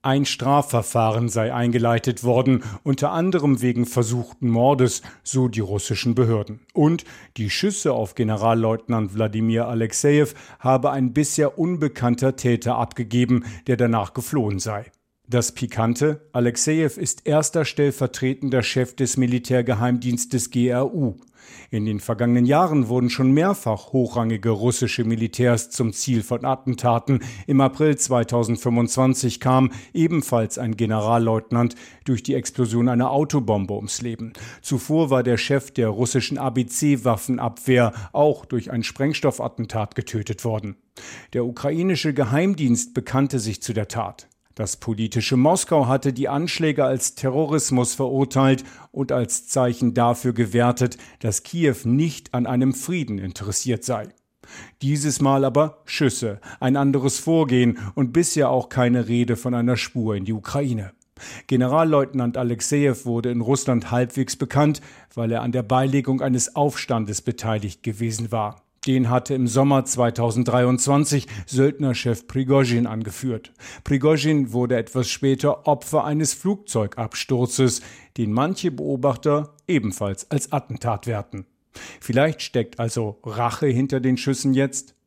Ein Strafverfahren sei eingeleitet worden, unter anderem wegen versuchten Mordes, so die russischen Behörden. Und die Schüsse auf Generalleutnant Wladimir Alexejew habe ein bisher unbekannter Täter abgegeben, der danach geflohen sei. Das Pikante: Alexejew ist erster stellvertretender Chef des Militärgeheimdienstes GRU. In den vergangenen Jahren wurden schon mehrfach hochrangige russische Militärs zum Ziel von Attentaten. Im April 2025 kam ebenfalls ein Generalleutnant durch die Explosion einer Autobombe ums Leben. Zuvor war der Chef der russischen ABC-Waffenabwehr auch durch ein Sprengstoffattentat getötet worden. Der ukrainische Geheimdienst bekannte sich zu der Tat. Das politische Moskau hatte die Anschläge als Terrorismus verurteilt und als Zeichen dafür gewertet, dass Kiew nicht an einem Frieden interessiert sei. Dieses Mal aber Schüsse, ein anderes Vorgehen und bisher auch keine Rede von einer Spur in die Ukraine. Generalleutnant Alexejew wurde in Russland halbwegs bekannt, weil er an der Beilegung eines Aufstandes beteiligt gewesen war. Den hatte im Sommer 2023 Söldnerchef Prigozhin angeführt. Prigozhin wurde etwas später Opfer eines Flugzeugabsturzes, den manche Beobachter ebenfalls als Attentat werten. Vielleicht steckt also Rache hinter den Schüssen jetzt?